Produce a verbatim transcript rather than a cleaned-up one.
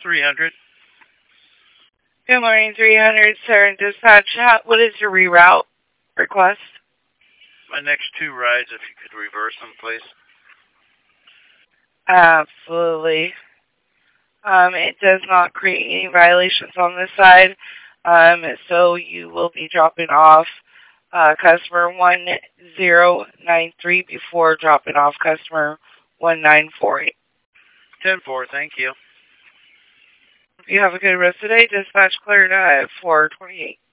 three hundred. Good morning, three hundred, sir. Dispatch, what is your reroute request? My next two rides, if you could reverse them, please. Absolutely. Um, it does not create any violations on this side, um, so you will be dropping off uh, customer one zero nine three before dropping off customer one nine four eight. ten four, thank you. You have a good rest of the day. Dispatch cleared at four twenty-eight.